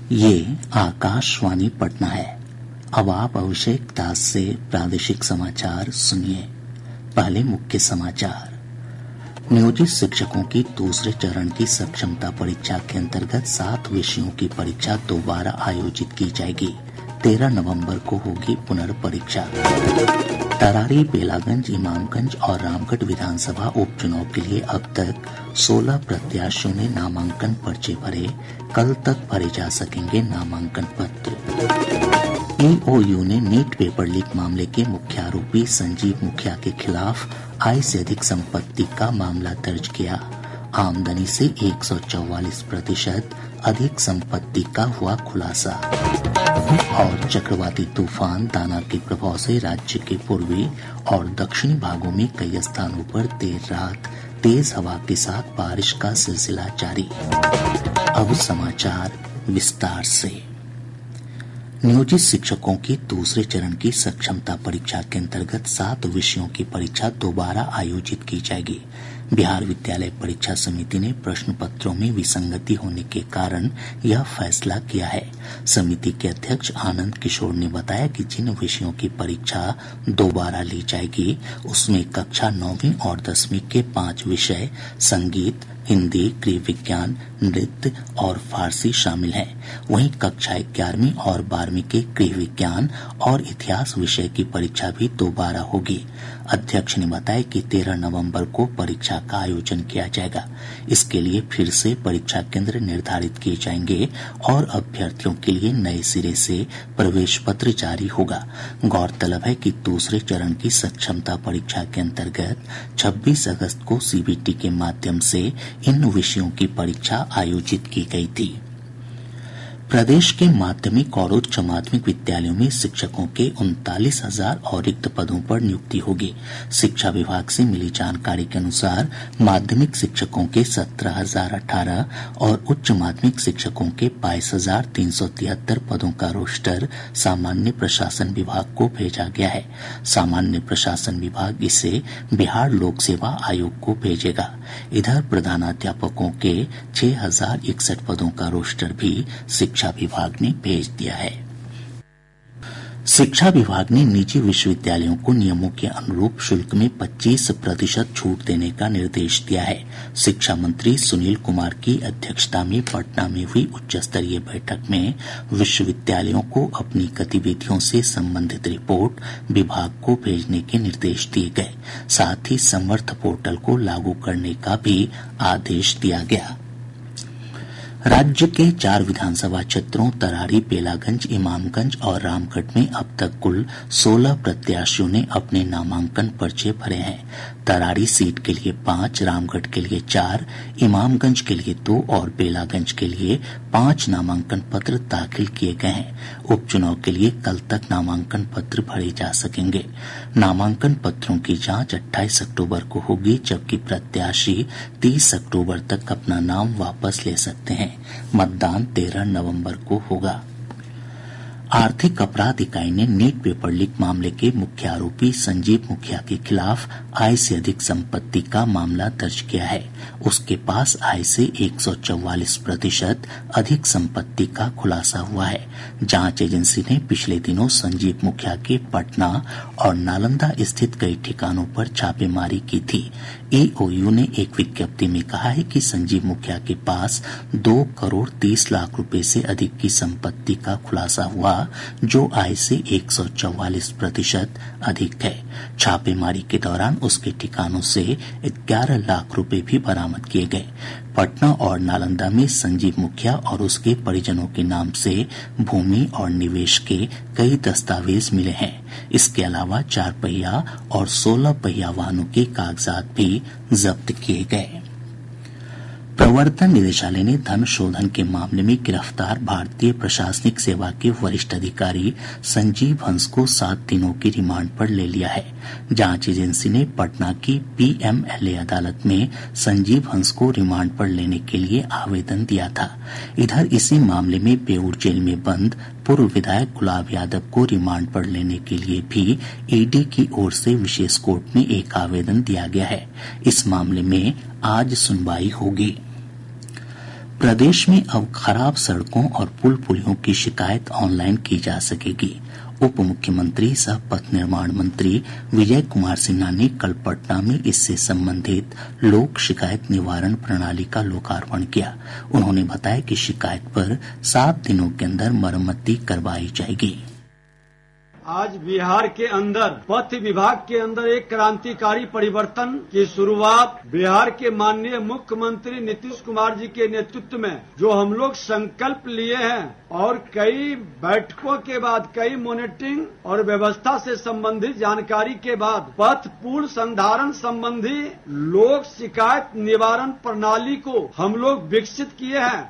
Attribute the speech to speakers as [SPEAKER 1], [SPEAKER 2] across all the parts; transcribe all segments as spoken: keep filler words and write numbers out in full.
[SPEAKER 1] ये आकाशवाणी पटना है। अब आप अभिषेक दास से प्रादेशिक समाचार सुनिए। पहले मुख्य समाचार। नियोजित शिक्षकों की दूसरे चरण की सक्षमता परीक्षा के अंतर्गत सात विषयों की परीक्षा दोबारा आयोजित की जाएगी। तेरह नवंबर को होगी पुनर्परीक्षा। तरारी, बेलागंज, इमामगंज और रामगढ़ विधानसभा उपचुनाव के लिए अब तक सोलह प्रत्याशियों ने नामांकन पर्चे भरे। कल तक भरे जा सकेंगे नामांकन पत्र। ईओयू ने नीट पेपर लीक मामले के मुख्य आरोपी संजीव मुखिया के खिलाफ आय से अधिक संपत्ति का मामला दर्ज किया। आमदनी से एक सौ चौवालीस प्रतिशत अधिक संपत्ति का हुआ खुलासा। और चक्रवाती तूफान दाना के प्रभाव से राज्य के पूर्वी और दक्षिणी भागों में कई स्थानों पर देर रात तेज हवा के साथ बारिश का सिलसिला जारी। अब समाचार विस्तार से। नियोजित शिक्षकों की दूसरे चरण की सक्षमता परीक्षा के अंतर्गत सात विषयों की परीक्षा दोबारा आयोजित की जाएगी। बिहार विद्यालय परीक्षा समिति ने प्रश्न पत्रों में विसंगति होने के कारण यह फैसला किया है। समिति के अध्यक्ष आनंद किशोर ने बताया कि जिन विषयों की परीक्षा दोबारा ली जाएगी उसमें कक्षा नौवीं और दसवीं के पांच विषय संगीत, हिंदी, गृह विज्ञान, नृत्य और फारसी शामिल हैं। वहीं कक्षा ग्यारहवीं और बारहवीं के गृह विज्ञान और इतिहास विषय की परीक्षा भी दोबारा होगी। अध्यक्ष ने बताया कि तेरह नवंबर को परीक्षा का आयोजन किया जाएगा। इसके लिए फिर से परीक्षा केंद्र निर्धारित किए जाएंगे और अभ्यर्थियों के लिए नए सिरे से प्रवेश पत्र जारी होगा। गौरतलब है कि दूसरे चरण की सक्षमता परीक्षा के अंतर्गत छब्बीस अगस्त को सीबीटी के माध्यम से इन विषयों की परीक्षा आयोजित की गई थी। प्रदेश के माध्यमिक और उच्च माध्यमिक विद्यालयों में शिक्षकों के उनतालीस हजार और रिक्त पदों पर नियुक्ति होगी। शिक्षा विभाग से मिली जानकारी के अनुसार माध्यमिक शिक्षकों के सत्रह हजार अठारह और उच्च माध्यमिक शिक्षकों के बाईस हजार तीन सौ तिहत्तर पदों का रोस्टर सामान्य प्रशासन विभाग को भेजा गया है। सामान्य प्रशासन विभाग इसे बिहार लोक सेवा आयोग को भेजेगा। इधर प्रधानाध्यापकों के छह हजार इकसठ पदों का रोस्टर भी शिक्षा विभाग ने भेज दिया है। शिक्षा विभाग ने निजी विश्वविद्यालयों को नियमों के अनुरूप शुल्क में पच्चीस प्रतिशत छूट देने का निर्देश दिया है। शिक्षा मंत्री सुनील कुमार की अध्यक्षता में पटना में हुई उच्च स्तरीय बैठक में विश्वविद्यालयों को अपनी गतिविधियों से संबंधित रिपोर्ट विभाग को भेजने के निर्देश दिए गए। साथ ही समर्थ पोर्टल को लागू करने का भी आदेश दिया गया। राज्य के चार विधानसभा क्षेत्रों तरारी, बेलागंज, इमामगंज और रामगढ़ में अब तक कुल सोलह प्रत्याशियों ने अपने नामांकन पर्चे भरे हैं। तरारी सीट के लिए पांच, रामगढ़ के लिए चार, इमामगंज के लिए दो और बेलागंज के लिए पांच नामांकन पत्र दाखिल किए गए हैं। उपचुनाव के लिए कल तक नामांकन पत्र भरे जा सकेंगे। नामांकन पत्रों की जांच अट्ठाईस अक्टूबर को होगी, जबकि प्रत्याशी तीस अक्टूबर तक अपना नाम वापस ले सकते हैं। मतदान तेरह नवंबर को होगा। आर्थिक अपराध इकाई ने नीट पेपर लीक मामले के मुख्य आरोपी संजीव मुखिया के खिलाफ आय से अधिक संपत्ति का मामला दर्ज किया है। उसके पास आय से एक सौ चौवालीस प्रतिशत अधिक संपत्ति का खुलासा हुआ है। जांच एजेंसी ने पिछले दिनों संजीव मुखिया के पटना और नालंदा स्थित कई ठिकानों पर छापेमारी की थी। ईओयू ने एक विज्ञप्ति में कहा है कि संजीव मुखिया के पास दो करोड़ तीस लाख रुपए से अधिक की संपत्ति का खुलासा हुआ, जो आय से एक सौ चौवालीस प्रतिशत अधिक है। छापेमारी के दौरान उसके ठिकानों से ग्यारह लाख रुपए भी बरामद किए गए। पटना और नालंदा में संजीव मुखिया और उसके परिजनों के नाम से भूमि और निवेश के कई दस्तावेज मिले हैं। इसके अलावा चार पहिया और सोलह पहिया वाहनों के कागजात भी जब्त किए गए। प्रवर्तन निदेशालय ने धन शोधन के मामले में गिरफ्तार भारतीय प्रशासनिक सेवा के वरिष्ठ अधिकारी संजीव हंस को सात दिनों की रिमांड पर ले लिया है। जांच एजेंसी ने पटना की पीएमएलए अदालत में संजीव हंस को रिमांड पर लेने के लिए आवेदन दिया था। इधर इसी मामले में बेऊर जेल में बंद पूर्व विधायक गुलाब यादव को रिमांड पर लेने के लिए भी ईडी की ओर से विशेष कोर्ट में एक आवेदन दिया गया है। इस मामले में आज सुनवाई होगी। प्रदेश में अब खराब सड़कों और पुल पुलियों की शिकायत ऑनलाइन की जा सकेगी। उप मुख्यमंत्री सह पथ निर्माण मंत्री विजय कुमार सिन्हा ने कल पटना में इससे संबंधित लोक शिकायत निवारण प्रणाली का लोकार्पण किया। उन्होंने बताया कि शिकायत पर सात दिनों के अंदर मरम्मती करवाई जाएगी।
[SPEAKER 2] आज बिहार के अंदर पथ विभाग के अंदर एक क्रांतिकारी परिवर्तन की शुरुआत बिहार के माननीय मुख्यमंत्री नीतीश कुमार जी के नेतृत्व में जो हम लोग संकल्प लिए हैं और कई बैठकों के बाद कई मॉनिटरिंग और व्यवस्था से संबंधित जानकारी के बाद पथ पुल संधारण संबंधी लोक शिकायत निवारण प्रणाली को हम लोग विकसित किए हैं।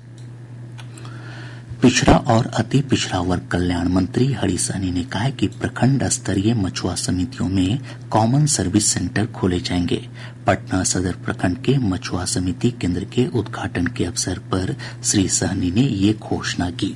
[SPEAKER 1] पिछड़ा और अति पिछड़ा वर्ग कल्याण मंत्री हरि सहनी ने कहा है कि प्रखंड स्तरीय मछुआ समितियों में कॉमन सर्विस सेंटर खोले जाएंगे। पटना सदर प्रखंड के मछुआ समिति केंद्र के उद्घाटन के अवसर पर श्री सहनी ने ये घोषणा की।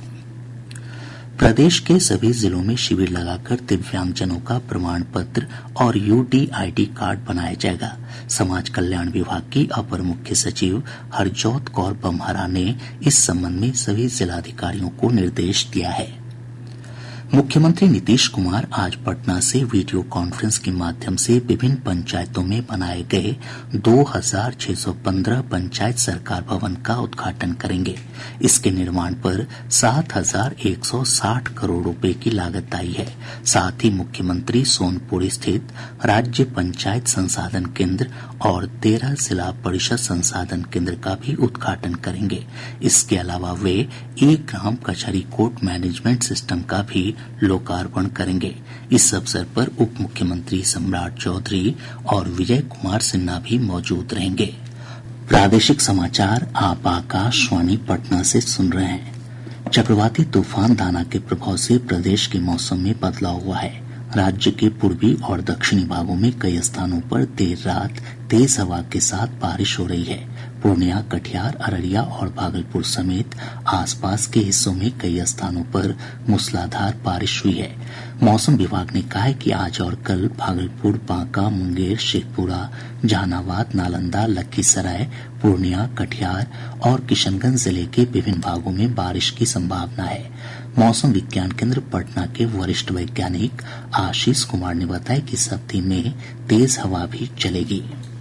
[SPEAKER 1] प्रदेश के सभी जिलों में शिविर लगाकर दिव्यांगजनों का प्रमाण पत्र और यूडीआईडी कार्ड बनाया जाएगा। समाज कल्याण विभाग की अपर मुख्य सचिव हरजोत कौर बम्हारा ने इस संबंध में सभी जिलाधिकारियों को निर्देश दिया है। मुख्यमंत्री नीतीश कुमार आज पटना से वीडियो कॉन्फ्रेंस के माध्यम से विभिन्न पंचायतों में बनाए गए दो हजार छह सौ पंद्रह पंचायत सरकार भवन का उद्घाटन करेंगे। इसके निर्माण पर सात हजार एक सौ साठ करोड़ रुपए की लागत आई है। साथ ही मुख्यमंत्री सोनपुर स्थित राज्य पंचायत संसाधन केंद्र और तेरह जिला परिषद संसाधन केंद्र का भी उद्घाटन करेंगे। इसके अलावा वे ई ग्राम कचहरी कोर्ट मैनेजमेंट सिस्टम का भी लोकार्पण करेंगे। इस अवसर पर उप मुख्यमंत्री सम्राट चौधरी और विजय कुमार सिन्हा भी मौजूद रहेंगे। प्रादेशिक समाचार आप आकाशवाणी पटना से सुन रहे हैं। चक्रवाती तूफान दाना के प्रभाव से प्रदेश के मौसम में बदलाव हुआ है। राज्य के पूर्वी और दक्षिणी भागों में कई स्थानों पर देर रात तेज हवा के साथ बारिश हो रही है। पूर्णिया, कटिहार, अररिया और भागलपुर समेत आसपास के हिस्सों में कई स्थानों पर मूसलाधार बारिश हुई है। मौसम विभाग ने कहा है कि आज और कल भागलपुर, बांका, मुंगेर, शेखपुरा, जहानाबाद, नालंदा, लखीसराय, पूर्णिया, कटिहार और किशनगंज जिले के विभिन्न भागों में बारिश की संभावना है। मौसम विज्ञान केंद्र पटना के वरिष्ठ वैज्ञानिक आशीष कुमार ने बताया कि इस अवधि में तेज हवा भी चलेगी।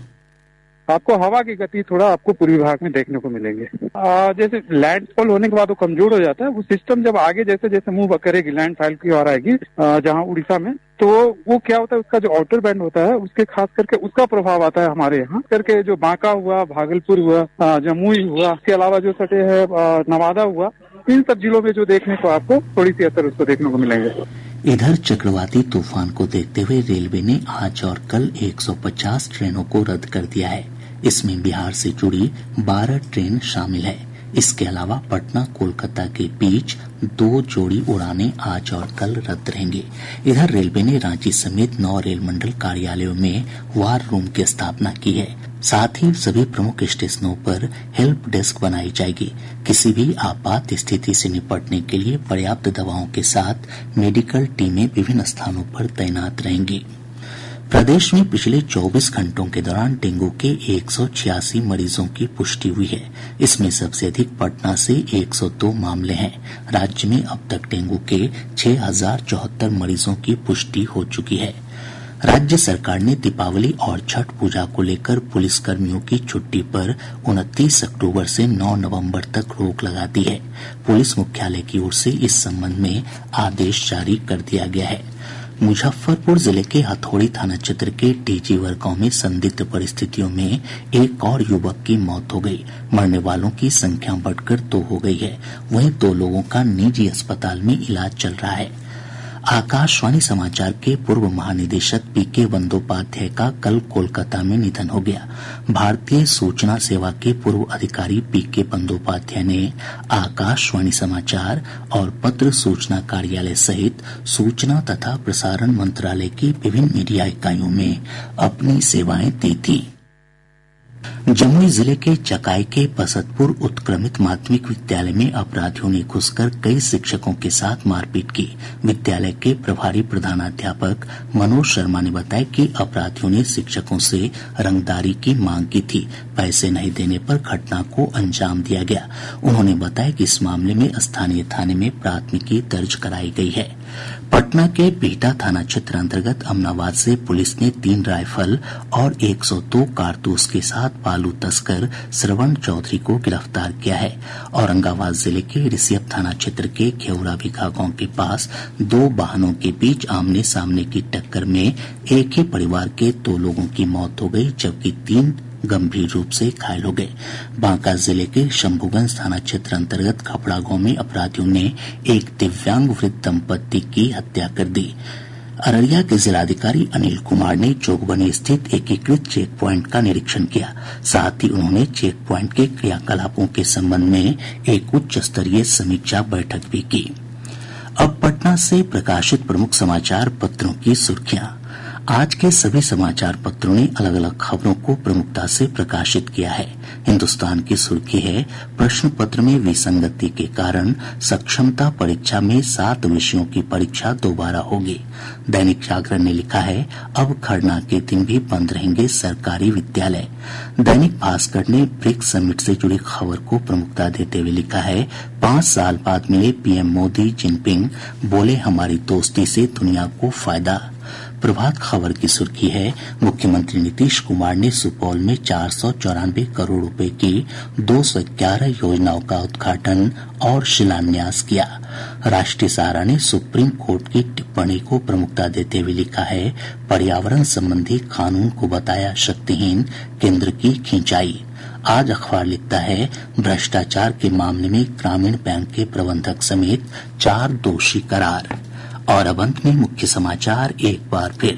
[SPEAKER 3] आपको हवा की गति थोड़ा आपको पूर्वी भाग में देखने को मिलेंगे। आ, जैसे लैंडफॉल होने के बाद वो कमजोर हो जाता है। वो सिस्टम जब आगे जैसे जैसे मूव करेगी लैंडफॉल की ओर आएगी, जहां उड़ीसा में, तो वो क्या होता है, उसका जो आउटर बैंड होता है उसके खास करके उसका प्रभाव आता है हमारे यहाँ करके। जो बांका हुआ, भागलपुर हुआ, जमुई हुआ, इसके अलावा जो सटे है नवादा हुआ, इन सब जिलों में जो देखने को आपको थोड़ी सी असर उसको देखने को मिलेंगे।
[SPEAKER 1] इधर चक्रवाती तूफान को देखते हुए रेलवे ने आज और कल एक सौ पचास ट्रेनों को रद्द कर दिया है। इसमें बिहार से जुड़ी बारह ट्रेन शामिल है। इसके अलावा पटना कोलकाता के बीच दो जोड़ी उड़ानें आज और कल रद्द रहेंगी। इधर रेलवे ने रांची समेत नौ रेल मंडल कार्यालयों में वार रूम की स्थापना की है। साथ ही सभी प्रमुख स्टेशनों पर हेल्प डेस्क बनाई जाएगी। किसी भी आपात स्थिति से निपटने के लिए पर्याप्त दवाओं के साथ मेडिकल टीमें विभिन्न स्थानों पर तैनात रहेंगी। प्रदेश में पिछले चौबीस घंटों के दौरान डेंगू के एक सौ छियासी मरीजों की पुष्टि हुई है। इसमें सबसे अधिक पटना से एक सौ दो मामले हैं। राज्य में अब तक डेंगू के छह हजार चौहत्तर मरीजों की पुष्टि हो चुकी है। राज्य सरकार ने दीपावली और छठ पूजा को लेकर पुलिस कर्मियों की छुट्टी पर उनतीस अक्टूबर से नौ नवंबर तक रोक लगा दी है। पुलिस मुख्यालय की ओर से इस संबंध में आदेश जारी कर दिया गया है। मुजफ्फरपुर जिले के हथौड़ी थाना क्षेत्र के टीजीवर गांव में संदिग्ध परिस्थितियों में एक और युवक की मौत हो गई। मरने वालों की संख्या बढ़कर दो हो गई है। वहीं दो लोगों का निजी अस्पताल में इलाज चल रहा है। आकाशवाणी समाचार के पूर्व महानिदेशक पीके बंदोपाध्याय का कल कोलकाता में निधन हो गया। भारतीय सूचना सेवा के पूर्व अधिकारी पीके बंदोपाध्याय ने आकाशवाणी समाचार और पत्र सूचना कार्यालय सहित सूचना तथा प्रसारण मंत्रालय की विभिन्न मीडिया इकाइयों में अपनी सेवाएं दी थी। जमुई जिले के चकाई के बसतपुर उत्क्रमित माध्यमिक विद्यालय में अपराधियों ने घुसकर कई शिक्षकों के साथ मारपीट की। विद्यालय के प्रभारी प्रधानाध्यापक मनोज शर्मा ने बताया कि अपराधियों ने शिक्षकों से रंगदारी की मांग की थी। पैसे नहीं देने पर घटना को अंजाम दिया गया। उन्होंने बताया कि इस मामले में स्थानीय थाने में प्राथमिकी दर्ज कराई गई है। पटना के बिहटा थाना क्षेत्र अंतर्गत अमनाबाद से पुलिस ने तीन राइफल और एक सौ दो कारतूस के साथ बालू तस्कर श्रवण चौधरी को गिरफ्तार किया है। औरंगाबाद जिले के रिसियप थाना क्षेत्र के घेवरा भिखा गांव के पास दो वाहनों के बीच आमने सामने की टक्कर में एक ही परिवार के दो लोगों की मौत हो गई, जबकि तीन गंभीर रूप से घायल हो गए। बांका जिले के शंभुगंज थाना क्षेत्र अंतर्गत खपड़ा गांव में अपराधियों ने एक दिव्यांग वृद्ध दंपत्ति की हत्या कर दी। अररिया के जिलाधिकारी अनिल कुमार ने जोगबनी स्थित एकीकृत चेक प्वाइंट का निरीक्षण किया। साथ ही उन्होंने चेक प्वाइंट के क्रियाकलापों के संबंध में एक उच्च स्तरीय समीक्षा बैठक भी की। अब पटना से प्रकाशित प्रमुख समाचार पत्रों की सुर्खियां। आज के सभी समाचार पत्रों ने अलग अलग खबरों को प्रमुखता से प्रकाशित किया है। हिन्दुस्तान की सुर्खी है, प्रश्न पत्र में विसंगति के कारण सक्षमता परीक्षा में सात विषयों की परीक्षा दोबारा होगी। दैनिक जागरण ने लिखा है, अब खरना के दिन भी बंद रहेंगे सरकारी विद्यालय। दैनिक भास्कर ने ब्रिक्स समिट से जुड़ी खबर को प्रमुखता देते हुए लिखा है, पांच साल बाद मिले पीएम मोदी जिनपिंग, बोले हमारी दोस्ती से दुनिया को फायदा। प्रभात खबर की सुर्खी है, मुख्यमंत्री नीतीश कुमार ने सुपौल में चार सौ चौरानवे करोड़ रुपए की दो सौ ग्यारह योजनाओं का उद्घाटन और शिलान्यास किया। राष्ट्रीय सहारा ने सुप्रीम कोर्ट की टिप्पणी को प्रमुखता देते हुए लिखा है, पर्यावरण संबंधी कानून को बताया शक्तिहीन, केंद्र की खिंचाई। आज अखबार लिखता है, भ्रष्टाचार के मामले में ग्रामीण बैंक के प्रबंधक समेत चार दोषी करार। और अब अंत में मुख्य समाचार एक बार फिर।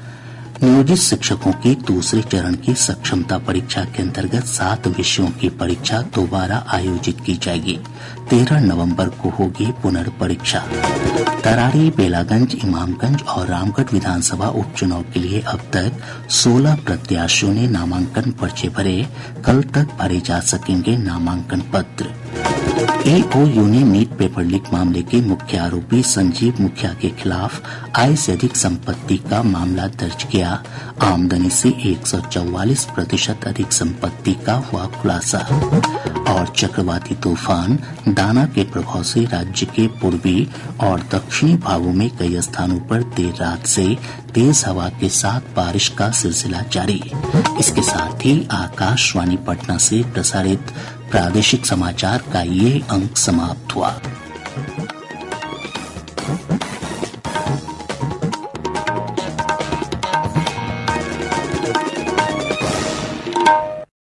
[SPEAKER 1] नियोजित शिक्षकों की दूसरे चरण की सक्षमता परीक्षा के अंतर्गत सात विषयों की परीक्षा दोबारा आयोजित की जाएगी। तेरह नवंबर को होगी पुनर्परीक्षा। तरारी, बेलागंज, इमामगंज और रामगढ़ विधानसभा उपचुनाव के लिए अब तक सोलह प्रत्याशियों ने नामांकन पर्चे भरे। कल तक भरे जा सकेंगे नामांकन पत्र। एओयू ने नीट पेपर लीक मामले के मुख्य आरोपी संजीव मुखिया के खिलाफ आय से अधिक संपत्ति का मामला दर्ज किया। आमदनी से एक सौ चौवालीस प्रतिशत अधिक संपत्ति का हुआ खुलासा। और चक्रवाती तूफान दाना के प्रभाव से राज्य के पूर्वी और दक्षिणी भागों में कई स्थानों पर देर रात से तेज हवा के साथ बारिश का सिलसिला जारी। इसके साथ ही आकाशवाणी पटना से प्रसारित प्रादेशिक समाचार का ये अंक समाप्त हुआ।